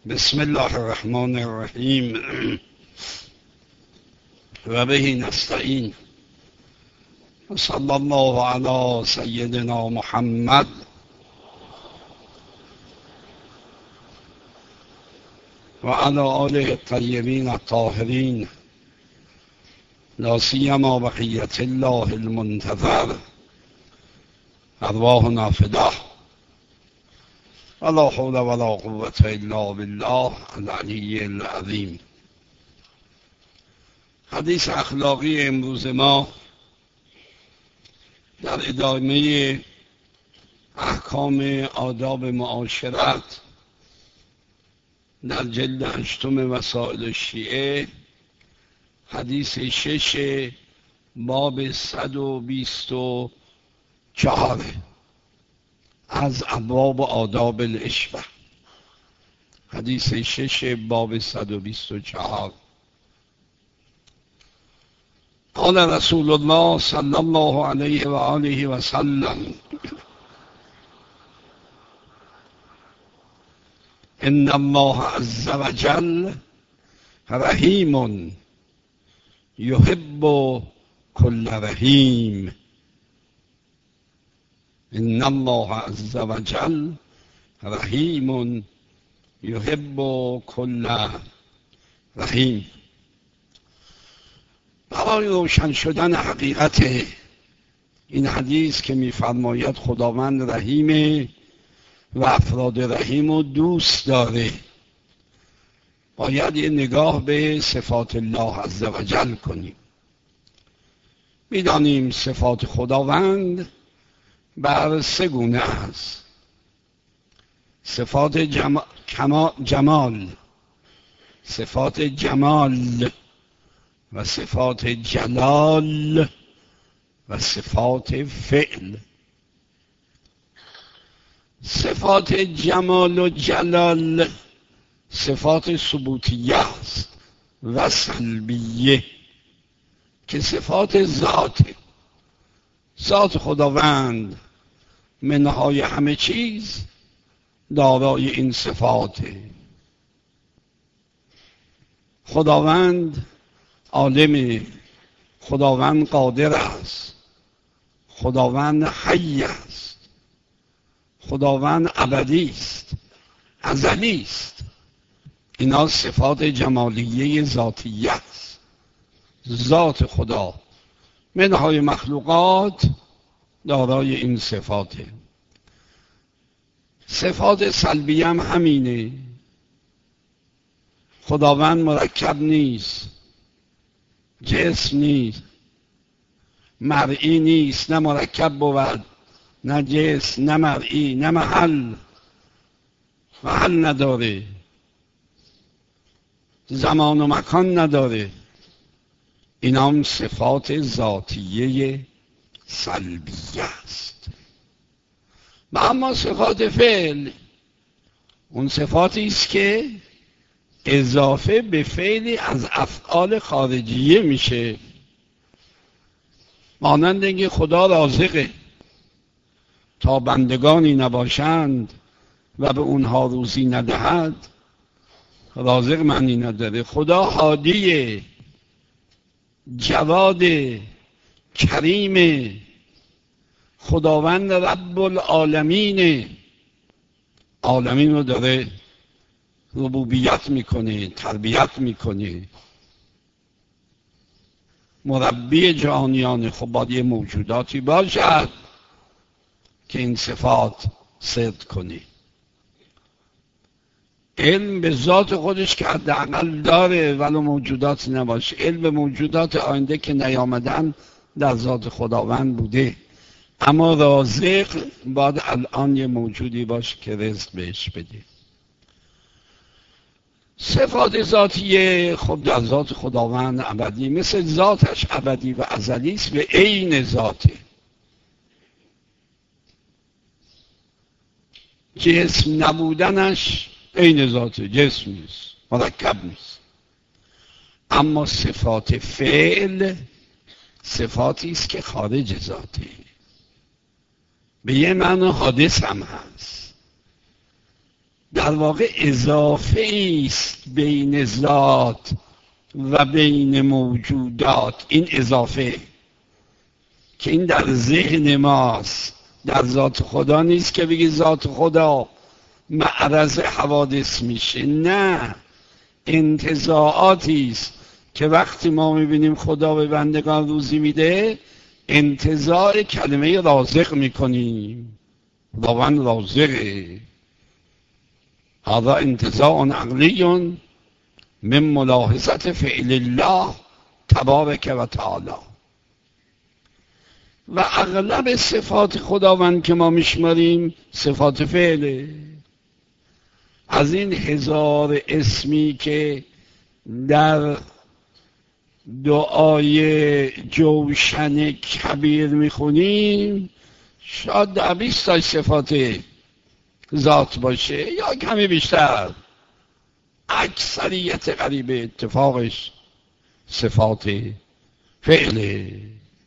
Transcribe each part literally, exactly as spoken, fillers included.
بسم الله الرحمن الرحیم و به نستعین و صلی الله علی سیدنا محمد و علی آله الطیبین الطاهرین لا سیما بقیة الله المنتظر ارواحنا فداه ولا حول ولا قوة الا بالله العلی العظیم. حدیث اخلاقی امروز ما در ادامه احکام آداب معاشرت در جلد هشتم وسائل شیعه، حدیث شش باب صد و بیست و چهار از ابواب آداب العشوه. حدیث شش باب صد و بیست و چهار. قال رسول الله صلی الله علیه و آله و سلم: ان الله عز وجل رحیم یحب کل رحیم. ان الله عز وجل رحیم یحب کل رحیم. برای روشن شدن حقیقت این حدیث که می‌فرماید خداوند رحیمه و افراد رحیم رو دوست داره، باید یه نگاه به صفات الله عز وجل کنیم. می‌دانیم صفات خداوند بر سه گونه است: صفات جم... جمال، صفات جمال و صفات جلال و صفات فعل. صفات جمال و جلال صفات ثبوتیه است و سلبیه که صفات ذات ذات خداوند منهای همه چیز دارای این صفاته. خداوند عالم، خداوند قادر است، خداوند حی است، خداوند ابدی است، ازلی است. اینا صفات جمالیه ذاتیه است. ذات خدا منهای مخلوقات دارای این صفاته. صفات سلبی هم همینه. خداوند مرکب نیست، جسم نیست، مرئی نیست، نه مرکب بود، نه جسم، نه مرئی، نه محل، محل نداره، زمان و مکان نداره. این هم صفات ذاتیه سلبیه است. و اما صفات فعل، اون صفاتی است که اضافه به فعلی از افعال خارجیه میشه. مانند اینکه خدا رازقه تا بندگانی نباشند و به اونها روزی ندهد، رازق معنی نداره. خدا هادیه، جواد، کریم، خداوند رب العالمین، عالمین رو داره ربوبیت میکنه، تربیت میکنه، مربی جهانیان. خب باید یه موجوداتی باشد که این صفات صدق کنه. علم به ذات خودش که حداقل داره ولو موجودات نباشه. علم به موجودات آینده که نیامدن در ذات خداوند بوده، اما رازق باید الان یه موجودی باشه که رزق بهش بده. صفات ذاتیه خب در ذات خداوند ابدی، مثل ذاتش ابدی و ازلی است و عین ذاته. جسم نبودنش عین ذاته، جسم نیست، مرکب نیست. اما صفات فعل صفاتی است که خارج ذاته، به یه معنی حادث هم هست، در واقع اضافه است بین ذات و بین موجودات. این اضافه که این در ذهن ماست، در ذات خدا نیست که بگی ذات خدا معرض حوادث میشه. نه، انتزاعاتی است که وقتی ما میبینیم خدا به بندگان روزی میده، انتزاع کلمه رازق میکنیم. خداوند رازقه. هذا انتزاع عقلی من ملاحظت فعل الله تبارک و تعالی. و اغلب صفات خداوند که ما میشماریم صفات فعله. از این هزار اسمی که در دعای جوشن کبیر میخونیم، شاید در بیست تا صفات ذات باشه یا کمی بیشتر. اکثریت قریب اتفاقش صفات فعله.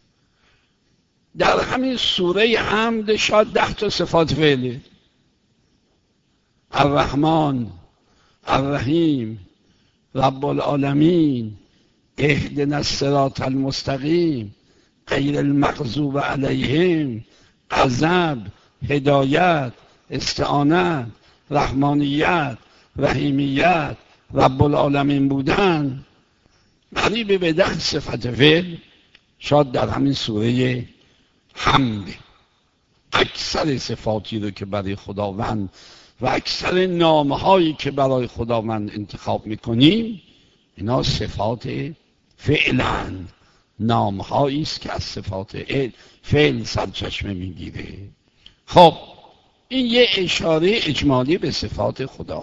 در همین سوره حمد شاید ده تا صفات فعله. الرحمن، الرحیم، رب العالمین، اهدنا الصراط المستقیم، غیر المغضوب علیهم، غضب، هدایت، استعانت، رحمانیت، رحیمیت، رب العالمین بودن. قریب به ده صفت فعل شاید در همین سوره حمد. اکثر صفاتی رو که برای خداوند و اکثر نامهایی که برای خداوند انتخاب میکنیم، اینا صفات فعلند. نامهایی است که از صفات فعل سرچشمه میگیره. خب این یه اشاره اجمالی به صفات خدا.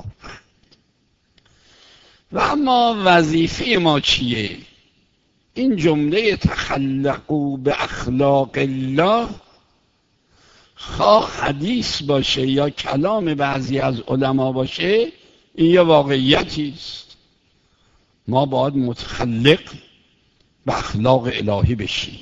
و اما وظیفه ما چیه؟ این جمله تخلقوا به اخلاق الله، خواه حدیث باشه یا کلام بعضی از علما باشه، این یه واقعیتی است. ما باید متخلق به اخلاق الهی بشیم.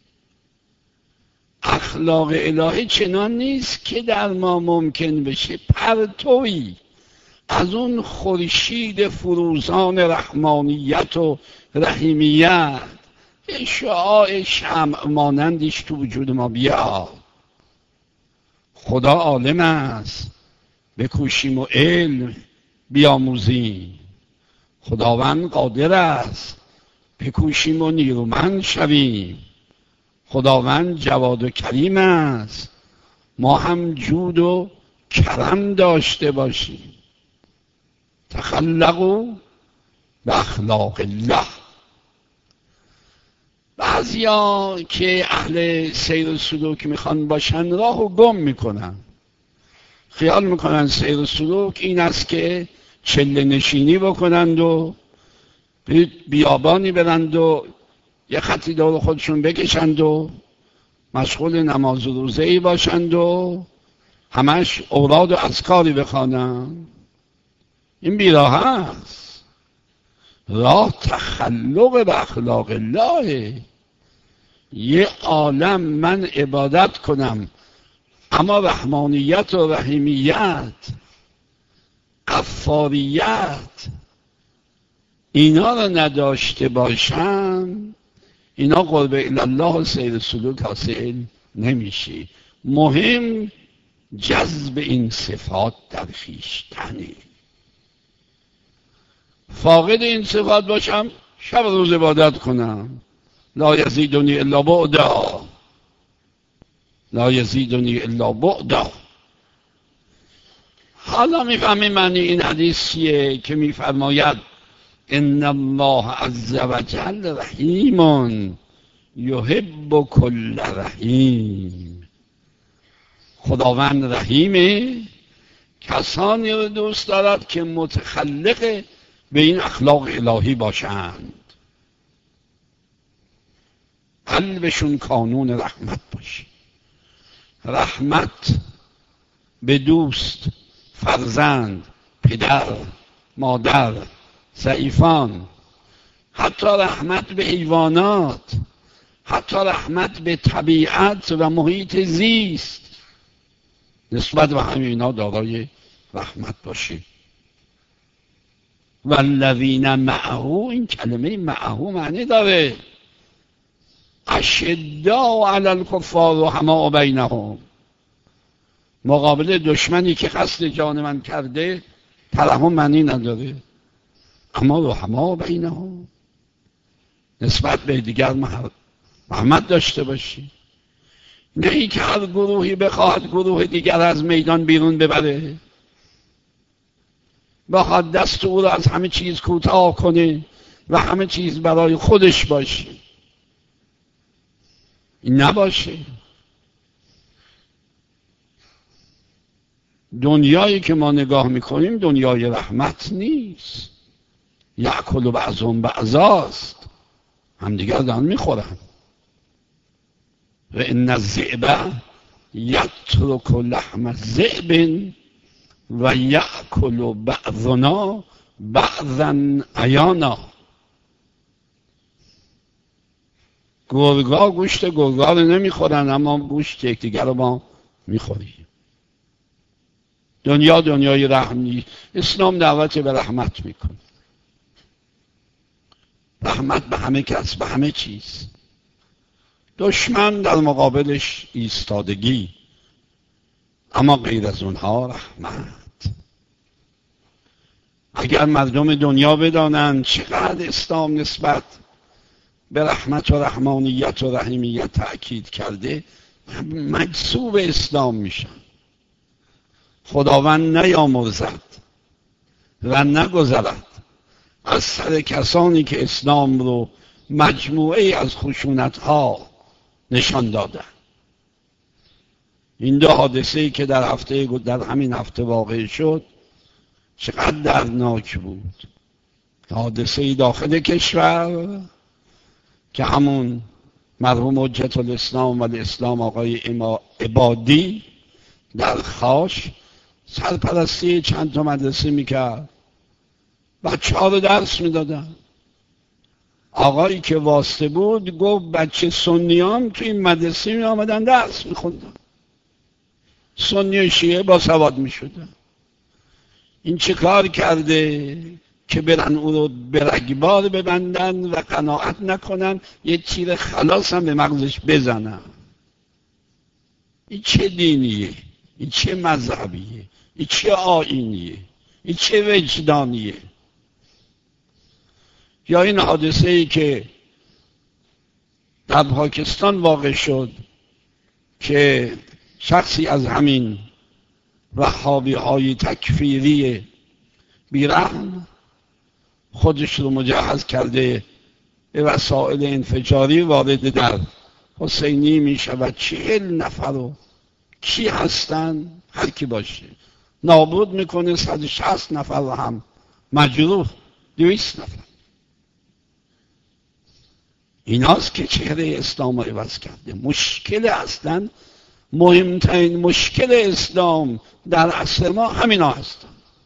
اخلاق الهی چنان نیست که در ما ممکن بشه پرتوی از اون خورشید فروزان رحمانیت و رحیمیت، یه شعاع شمع مانندیش تو وجود ما بیاد. خدا عالم است، بکوشیم و علم بیاموزیم. خداوند قادر است، بکوشیم و نیرومند شویم. خداوند جواد و کریم است، ما هم جود و کرم داشته باشیم. تخلقوا به اخلاق الله. بعضیا که اهل سیر و سلوک میخوان باشن راهو گم میکنن. خیال میکنن سیر و سلوک این است که چله نشینی بکنند و بیابانی برند و یه خطی دور خودشون بکشند و مشغول نماز و روزه‌ای باشند و همش اوراد و اذکاری بخوانند. این بیراه است. راه تخلق به اخلاق الله. یه عالم من عبادت کنم اما رحمانیت و رحیمیت، غفاریت، اینا رو نداشته باشم، اینا قرب الله و سیر سلوک حاصل نمیشه. مهم جذب این صفات در خویشتنه. فاقد این صفات باشم، شب روز عبادت کنم، لا یزیدنی الا بعدا، لا یزیدنی الا بعدا. حالا میفهمی معنی این حدیث چیه که میفرماید ان الله عز وجل رحیم یحب کل رحیم. خداوند رحیمه، کسانی رو دوست دارد که متخلق به این اخلاق الهی باشند، قلبشون کانون رحمت باشه. رحمت به دوست، فرزند، پدر، مادر، ضعیفان، حتی رحمت به حیوانات، حتی رحمت به طبیعت و محیط زیست، نسبت به همه اینا دارای رحمت باشه. والذین معه، این کلمه معه معنی داره اشداء علی الکفار و رحماء بینهم، مقابل دشمنی که قصد جان من کرده ترحم معنی نداره، اما رحماء بینهم نسبت به دیگر رحمت داشته باشی. نه ای که هر گروهی بخواهد گروه دیگر از میدان بیرون ببره، بخواد دست او را از همه چیز کوتاه کنه و همه چیز برای خودش باشه. این نباشه. دنیایی که ما نگاه میکنیم دنیای رحمت نیست. یأکل بعضهم بعضاست، همدیگر دارن میخورن. و ان الذئب یترک لحم الذئب و یأکل بعضنا بعضا عیانا. گرگا گوشت گرگا رو نمیخورن، اما گوشت یکدیگر رو ما میخوریم. دنیا دنیای رحمی. اسلام دعوت به رحمت میکنه، رحمت به همه کس، به همه چیز. دشمن در مقابلش ایستادگی، اما غیر از اونها رحمت. اگر مردم دنیا بدانند چقدر اسلام نسبت به رحمت و رحمانیت و رحیمیت تأکید کرده، مجذوب اسلام میشن. خداوند نیامرزد و نگذرد از سر کسانی که اسلام رو مجموعه از خشونت ها نشان دادن. این دو حادثه‌ای که در هفته در همین هفته واقع شد چقدر دردناک بود. حادثه داخل کشور که همون مرحوم حجت الاسلام و الاسلام آقای عبادی در خاش سرپرستی چند تا مدرسه میکرد، بچه ها رو درس میدادن. آقایی که واسطه بود گفت بچه سنیان تو این مدرسه می آمدن درس میخوندن، سنی و شیعه با سواد میشدن. این چه کار کرده که برن او رو به رگبار ببندن و قناعت نکنن یه تیر خلاص هم به مغزش بزنن؟ این چه دینیه؟ این چه مذهبیه؟ این چه آیینیه؟ این چه وجدانیه؟ یا این حادثه ای که در پاکستان واقع شد که شخصی از همین وهابی های تکفیری بیرحم خودش رو مجهز کرده به وسایل انفجاری، وارد در حسینی می شود. چهل نفر رو کی هستن هر کی باشه نابود میکنه، صد و شصت نفر رو هم مجروح، دویست نفر. ایناست که چهره اسلام رو عوض کرده. مشکل اصلا مهمترین مشکل اسلام در عصر ما همینا هستن.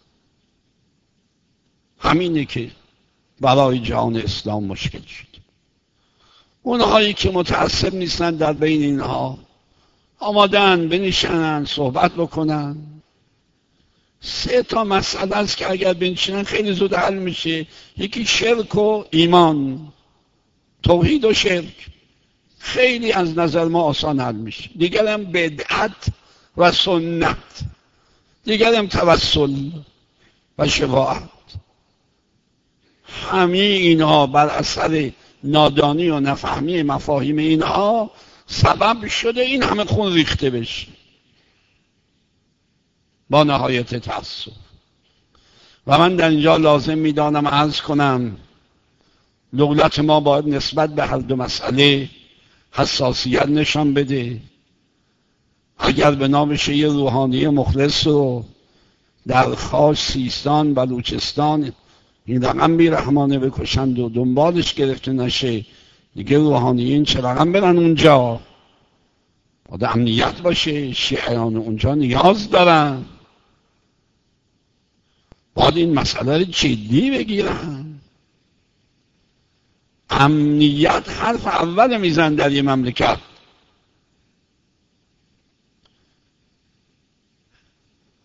همینه که برای جهان اسلام مشکل شد. اونهایی که متعصب نیستن در بین اینها آمادن بنشینن صحبت بکنن. سه تا مسئله است که اگر بنشینن خیلی زود حل میشه. یکی شرک و ایمان، توحید و شرک، خیلی از نظر ما آسان حل میشه. دیگر هم بدعت و سنت، دیگر هم توسل و شفاعت. همه اینها بر اثر نادانی و نفهمی مفاهیم اینها سبب شده این همه خون ریخته بشه با نهایت تأسف. و من در اینجا لازم میدانم عرض کنم دولت ما باید نسبت به هر دو مسئله حساسیت نشان بده. اگر به نامش یه روحانی مخلص رو در خاص سیستان بلوچستان این رقم بیرحمانه بکشند و دنبالش گرفته نشه، دیگه روحانیین چه رقم برن اونجا؟ باید امنیت باشه. شیعیان اونجا نیاز دارن، باید این مسئله رو جدی بگیرن. امنیت حرف اول میزن در یه مملکت.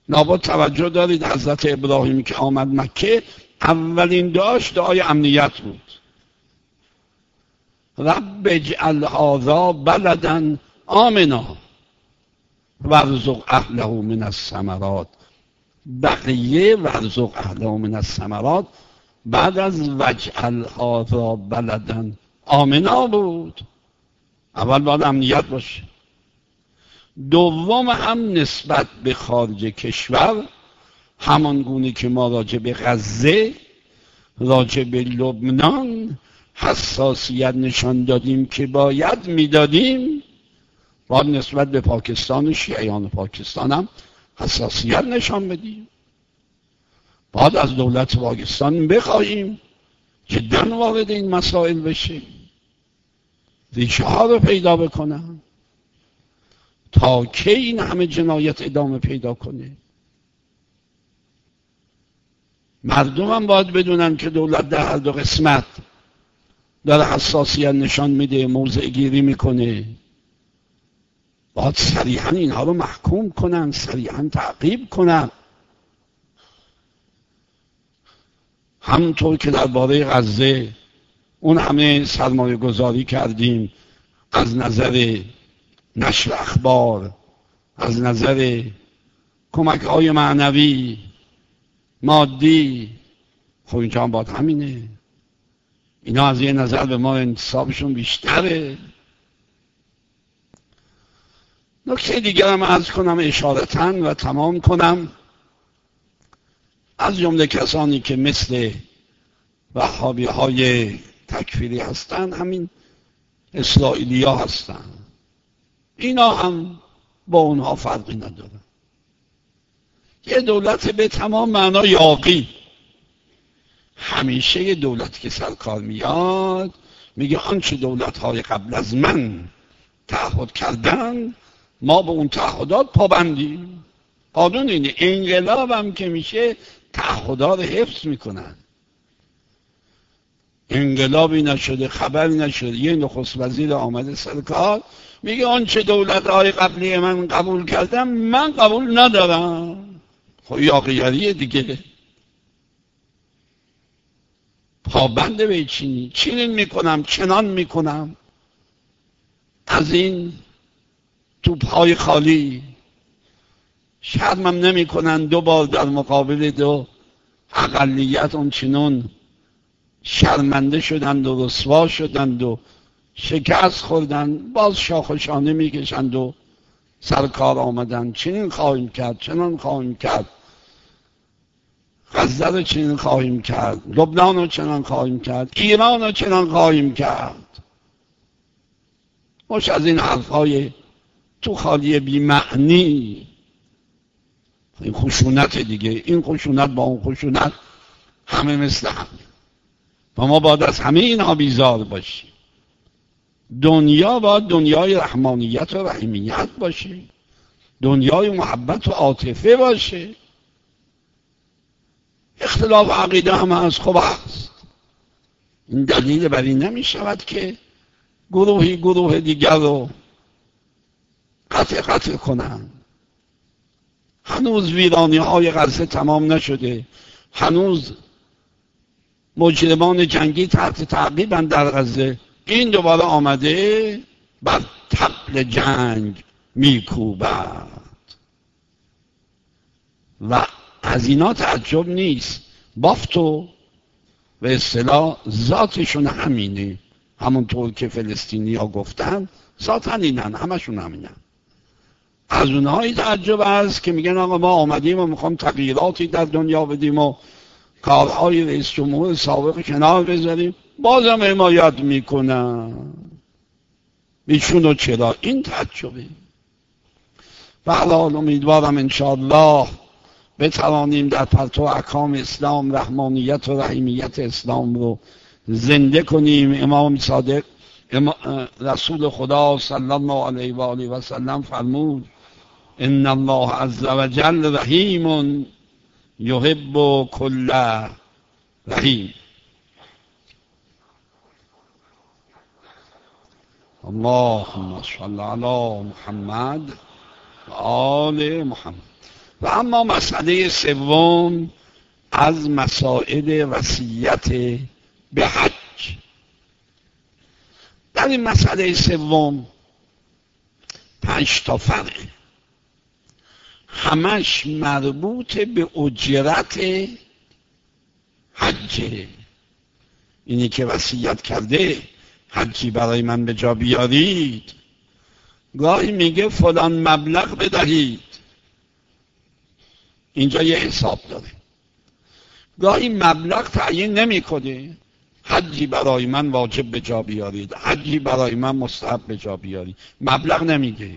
لابد توجه دارید حضرت ابراهیم که آمد مکه اولین دعاش دعای امنیت بود. رب اجعل هذا بلدا آمنا وارزق اهله من الثمرات. بقیه وارزق اهله من الثمرات بعد از وجعل هذا بلدا آمنا بود. اول باید امنیت باشه. دوم هم نسبت به خارج کشور، همان گونه که ما راجع به غزه، راجع به لبنان حساسیت نشان دادیم که باید میدادیم، باید نسبت به پاکستان و شیعیان پاکستان هم حساسیت نشان بدیم. باید از دولت پاکستان بخواهیم جدا وارد این مسائل بشه، ریشه ها رو پیدا بکنن تا کی این همه جنایت ادامه پیدا کنه. مردم هم باید بدونن که دولت در هر دو قسمت داره حساسیت نشان میده، موضع گیری میکنه. باید صریحا اینها رو محکوم کنن، صریحا تعقیب کنن. همونطور که درباره غزه اون همه سرمایه گذاری کردیم از نظر نشر اخبار، از نظر کمک های معنوی مادی، خب اینجا هم باید همینه. اینا از یه نظر به ما انتصابشون بیشتره. نکته دیگر هم عرض کنم اشارتاً و تمام کنم. از جمله کسانی که مثل وهابی های تکفیری هستن همین اسرائیلی ها هستن، اینا هم با اونها فرقی ندارن. یه دولت به تمام معنا یاغی، همیشه یه دولت که سرکار میاد میگه آنچه دولت های قبل از من تعهد کردن ما به اون تعهدات پابندیم. قانون اینه. انقلاب هم که میشه تعهدات حفظ میکنن. انقلابی نشده، خبری نشده، یه نخست وزیر آمده سرکار میگه آنچه دولت های قبلی من قبول کردم من قبول ندارم. خب یاغیگریه دیگه. پابنده به چینی چینین میکنم، چنان میکنم. از این توپهای خالی شرمم نمی کنن دو بار در مقابل دو اقلیت اون چنون شرمنده شدند و رسوا شدند و شکست خوردند، باز شاخشانه میکشند و سرکار آمدند. چنین خواهیم کرد، چنان خواهیم کرد، غزه رو چنین خواهیم کرد، لبنان رو چنان خواهیم کرد، ایران رو چنان خواهیم کرد. مش از این حرفهای تو خالی بی معنی. این خشونت دیگه، این خشونت با اون خشونت همه مثل هم. و ما باید از همه اینها بیزار باشیم. دنیا باید دنیای رحمانیت و رحیمیت باشه، دنیای محبت و عاطفه باشه. اختلاف عقیده هم از خوب است. این دلیل بر این نمی شود که گروهی گروه دیگر رو قطع قطع کنن. هنوز ویرانی های غزه تمام نشده، هنوز مجرمان جنگی تحت تعقیبند در غزه. این دوباره آمده بر طبل جنگ میکوبد و از اینا تعجب نیست. بافتو به اصطلاح ذاتشون همینه، همونطور که فلسطینی ها گفتن ذاتن اینن، همشون همینن. از اونهایی تعجب است که میگن آقا ما آمدیم و میخوام تغییراتی در دنیا بدیم و کارهای رئیس جمهور سابق کنار بذاریم، بازم حمایت میکنن. ایشون رو چرا؟ این تعجبه. و حال امیدوارم انشاءالله بتوانیم در پرتو احکام اسلام رحمانیت و رحیمیت اسلام رو زنده کنیم. امام صادق رسول خدا صلی الله علیه و آله و سلم فرمود ان الله عز وجل رحیم یحب کل رحیم. اللهم صل علی محمد و آل محمد. و اما مسئله سوم از مسائل وصیت به حج. در این مسئله سوم پنج تا فرقه، همش مربوط به اجرت حجه. اینی که وصیت کرده حجی برای من به جا بیارید، گاهی میگه فلان مبلغ بدهید، اینجا یه حساب داره. گاهی مبلغ تعیین نمیکنه، حجی برای من واجب به جا بیارید، حجی برای من مستحب به جا بیارید، مبلغ نمیگه.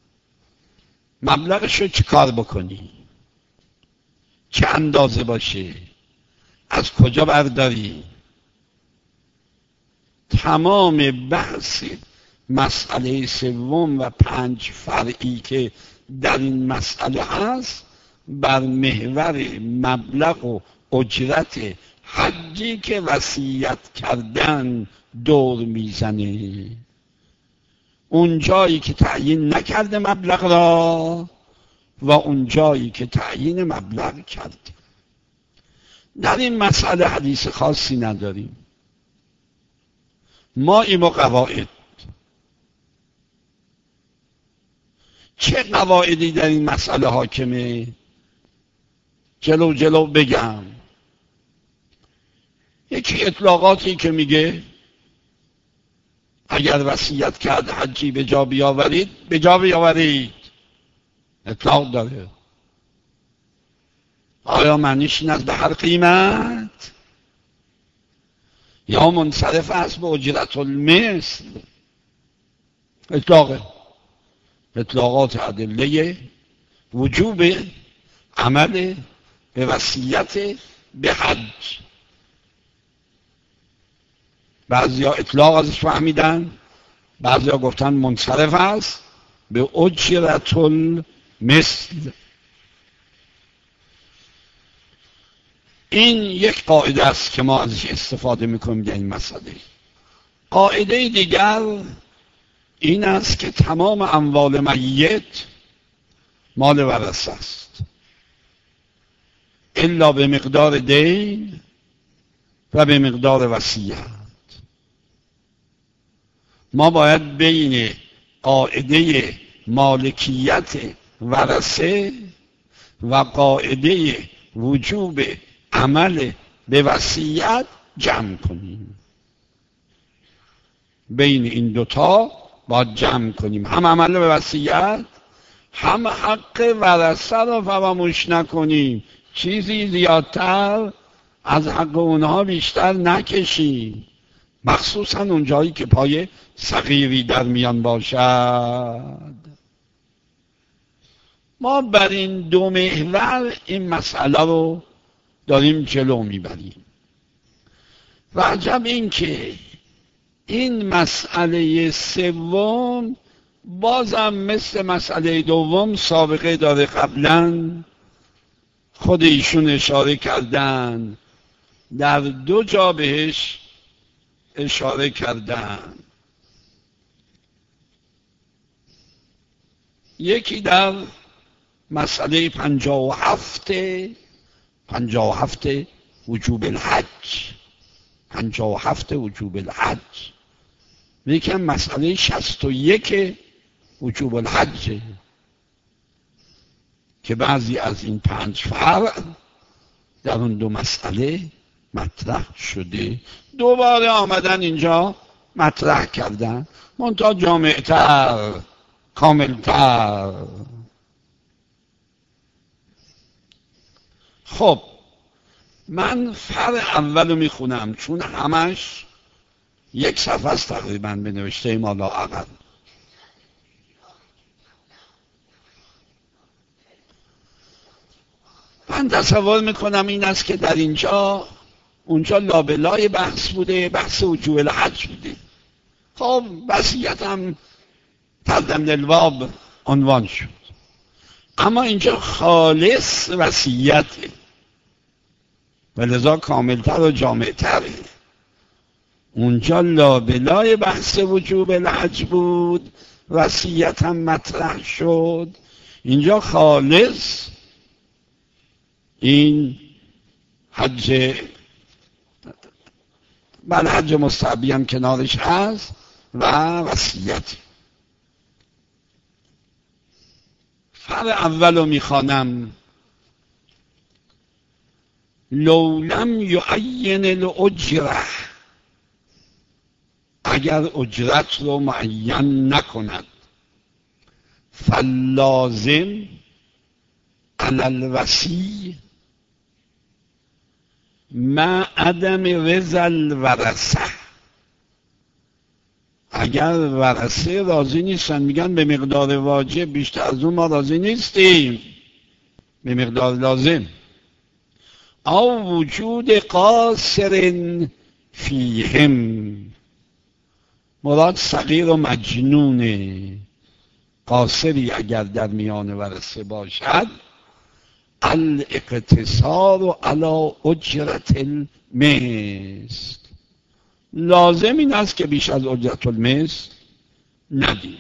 مبلغش رو چی کار بکنی، چه اندازه باشه، از کجا برداری. تمام بحث مسئله سوم و پنج فرعی که در این مسئله هست بر محور مبلغ و اجرت حجی که وصیت کردن دور میزنه. اون جایی که تعیین نکرده مبلغ را و اون جایی که تعیین مبلغ کرده. در این مسئله حدیث خاصی نداریم، ما این قواعد. چه قواعدی در این مسئله حاکمه؟ جلو جلو بگم. یکی اطلاقاتی که میگه اگر وصیت کرد حجی به جا بیاورید، به جا بیاورید، اطلاق داره. آیا معنیش این است به هر قیمت یا منصرف است به اجرت المثل؟ اطلاقه. اطلاقات ادله وجوب عمل به وصیت به حج. بعضی ها اطلاق ازش فهمیدن، بعضی ها گفتن منصرف است به اجرت المثل. این یک قاعده است که ما ازش استفاده میکنیم در این مسئله. قاعده دیگر این است که تمام اموال میت مال ورثه است الا به مقدار دین و به مقدار وصیت. ما باید بین قاعده مالکیت ورثه و قاعده وجوب عمل به وصیت جمع کنیم. بین این دوتا باید جمع کنیم، هم عمل به وصیت هم حق ورثه رو فراموش نکنیم، چیزی زیادتر از حق اونها بیشتر نکشیم، مخصوصا اون جایی که پای صغیری در میان باشد. ما بر این دو محور این مسئله رو داریم جلو میبریم. و عجب این که این مسئله سوم بازم مثل مسئله دوم سابقه داره. قبلا خود ایشون اشاره کردن، در دو جا بهش اشاره کردن. یکی در مسئله پنجاه و هفت پنجاه و هفت وجوب الحج، پنجاه و هفت وجوب الحج. یکم مسئله شصت و یک وجوب الحج که بعضی از این پنج فرع در اون دو مسئله مطرح شده، دوباره آمدن اینجا مطرح کردن، منتها جامعتر، کاملتر. خب من فرع اول رو میخونم چون همش یک صفحه است تقریبا به نوشته ما لااقل. من تصور میکنم این است که در اینجا اونجا لابلای بحث بوده، بحث وجوب الحج بوده. خب وصیت هم تقدم للباب عنوان شد، اما اینجا خالص وصیته و لذا کاملتر و جامعتره. اونجا لابلای بحث وجوب الحج بود، وصیت هم مطرح شد. اینجا خالص این حج بله حج مستحبی هم کنارش هست و وصیت. فرع اول رو میخوانم. لو لم یعین الاجره، اگر اجرت رو معین نکند، فلازم علی الوصی مع عدم رضا الورثه، اگر ورثه راضی نیستن، میگن به مقدار واجب بیشتر از اون ما راضی نیستیم، به مقدار لازم، او وجود قاصر فیهم، مراد صغیر و مجنونه، قاصری اگر در میان ورثه باشد، الاقتصار علی اجرت المثل، لازم این است که بیش از اجرت المثل ندیم.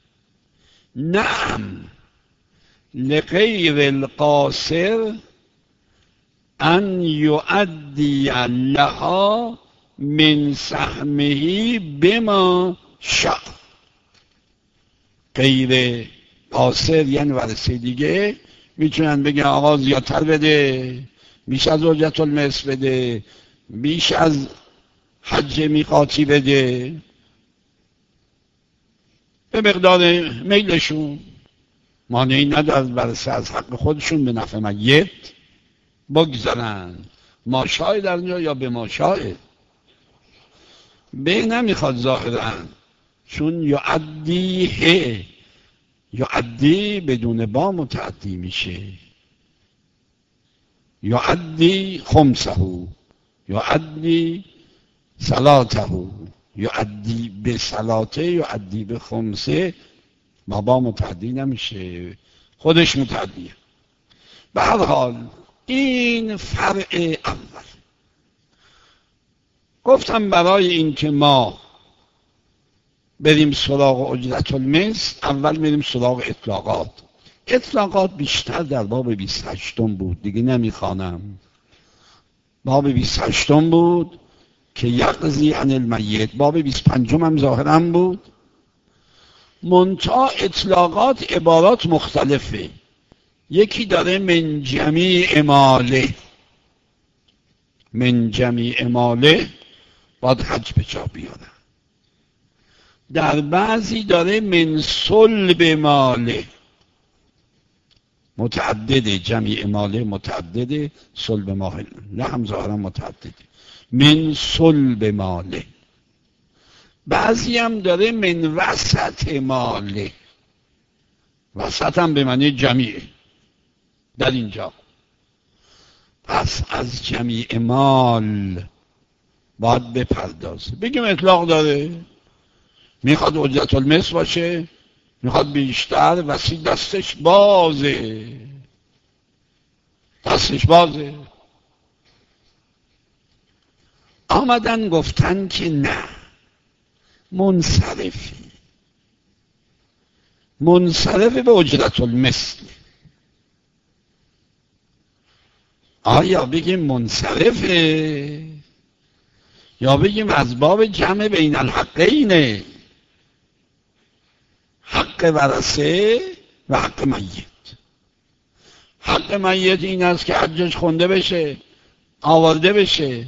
نعم لغیر القاصر ان یؤدی لها من سهمه بما شاء، غیر قاصر یعنی ورثه دیگه میتونن بگن آقا زیادتر بده، بیش از اجرت المثل بده، بیش از حج میقاتی بده، به مقدار میلشون، مانعی ندارد ورثه از حق خودشون به نفع میت بگذارن، ماشای در اینجا یا به ماشای به نمیخواد ظاهرا، چون یعدیه، یعدی بدون با متعدی میشه، یعدی خمسه، یعدی صلاته، یعدی به صلاته، یعدی به خمسه، با با متعدی نمیشه، خودش متعدیه. به هر حال این فرع اول. گفتم برای این که ما بریم سراغ اجرت المثل، اول بریم سراغ اطلاقات. اطلاقات بیشتر در باب بیست و هشتم بود، دیگه نمیخوانم. باب بیست و هشتم بود که یقضی عن المیت، باب بیست و پنجم هم ظاهرا بود. منتها اطلاقات عبارات مختلفه، یکی داره من جمیع ماله، من جمیع ماله باید حج به جا بیاره، در بعضی داره من صلب ماله، متعدده، جمیع ماله متعدده، صلب ماله نه هم ظاهرا متعدده، من صلب ماله. بعضی هم داره من وسط ماله، وسط هم به معنی جمیع در اینجا. پس از جمیع مال باید بپردازه. بگیم اطلاق داره، میخواد اجرت المثل باشه، میخواد بیشتر، وسیع، دستش بازه، دستش بازه. آمدن گفتن که نه، منصرفی، منصرف به اجرت المثل. آیا بگیم منصرفه یا بگیم از باب جمع بین الحقینه، حق ورثه و حق میت. حق میت این است که حجش خونده بشه، آورده بشه،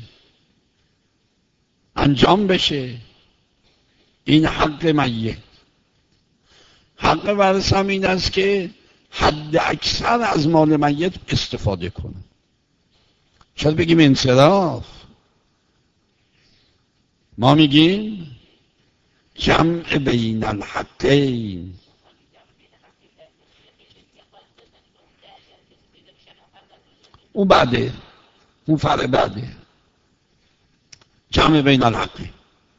انجام بشه، این حق میت. حق ورثه هم این است که حد اکثر از مال میت استفاده کنه. شاید بگیم انصراف، ما میگیم جمع بین الحقین. اون بعده، اون فرق بعده، جمع بین الحقین.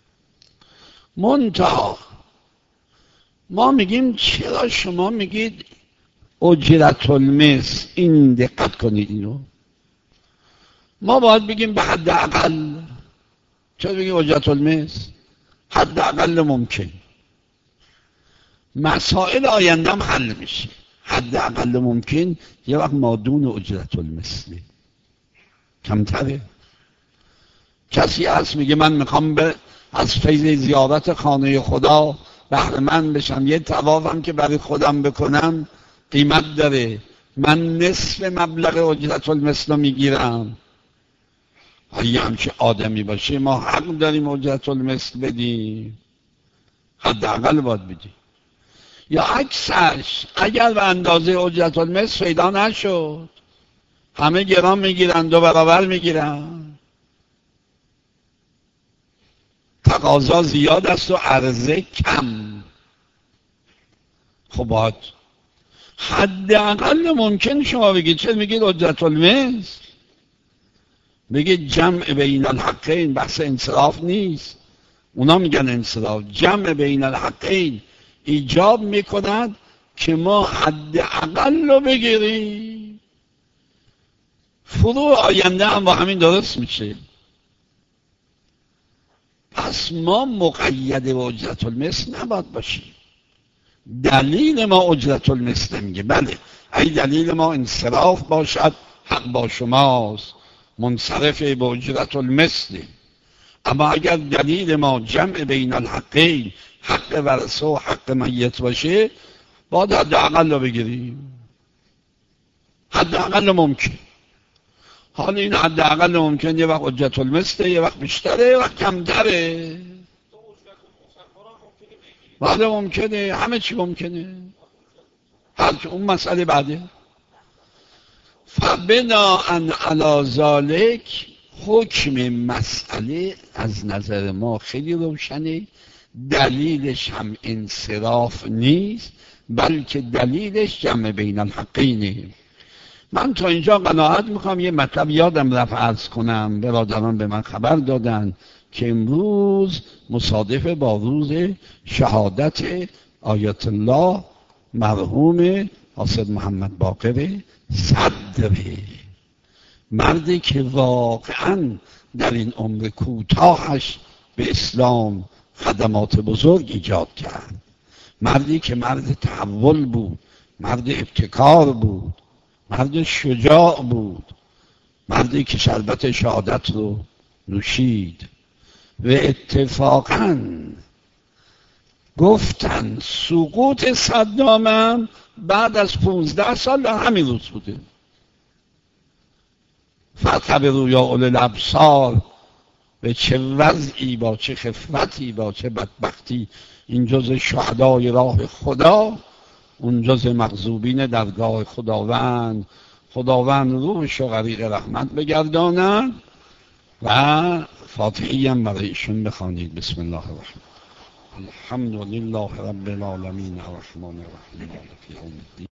منتها ما میگیم چرا شما میگید اجرت المثل، این دقت کنید اینو، ما باید بگیم به حد اقل. چرا بگیم اجرت المثل؟ حد اقل ممکن. مسائل آینده هم حل میشه. حد اقل ممکن یه وقت مادون اجرت المثل کمتره. کسی هست میگه من میخوام به از فیض زیارت خانه خدا بهره مند بشم، یه طوافم که برای خودم بکنم قیمت داره، من نصف مبلغ اجرت المثل میگیرم. اگه همچه آدمی باشه ما حق داریم اجرت المثل بدیم، حداقل باید بدیم. یا عکسش اگر به اندازه اجرت المثل پیدا نشد، همه گرام میگیرن، دو برابر میگیرن، تقاضا زیاد است و عرضه کم. خب باید حداقل ممکن شما بگید، چه میگید اجرت المثل، بگید جمع بین الحقین. بحث انصراف نیست، اونا میگن انصراف. جمع بین الحقین ایجاب میکند که ما حداقل رو بگیریم، فروع آینده هم با همین درست میشه. پس ما مقید به اجرت المثل نباید باشیم. دلیل ما اجرت المثل میگه، بله ای دلیل ما انصراف باشد حق با شماست، منصرف به اجرت المثل. اما اگر دلیل ما جمع بین الحقین، حق ورثه و حق میت باشه، باید حداقل رو بگیریم، حداقل ممکن. حالا این حداقل ممکن یه وقت اجرت المثل، یه وقت بیشتره، یه وقت کمتره. بعد ممکنه، همه چی ممکنه، هر اون مسئله بعده. فبناء علی ذلک حکم مسئله از نظر ما خیلی روشنه، دلیلش هم انصراف نیست، بلکه دلیلش جمع بین الحقینه. من تا اینجا قناعت میخوام. یه مطلب یادم رفت عرض کنم، برادران به من خبر دادن که امروز مصادف با روز شهادت آیت الله مرحوم حافظ محمد باقر صدره، مردی که واقعا در این عمر کوتاهش به اسلام خدمات بزرگ ایجاد کرد، مردی که مرد تحول بود، مرد ابتکار بود، مرد شجاع بود، مردی که شربت شهادت رو نوشید. و اتفاقا گفتن سقوط صدام بعد از پونزده سال در همین روز بوده. فاعتبروا یا اولی الابصار، به چه وضعی، با چه خفتی، با چه بدبختی این جز شهدای راه خدا، اون جز مغضوبین درگاه خداوند. خداوند روحش و غریق رحمت بگردانند. و فاتحی هم برایشون بخوانید. بسم الله الرحمن الرحیم. الحمد لله رب العالمین الرحمن الرحیم مالک یوم الدین.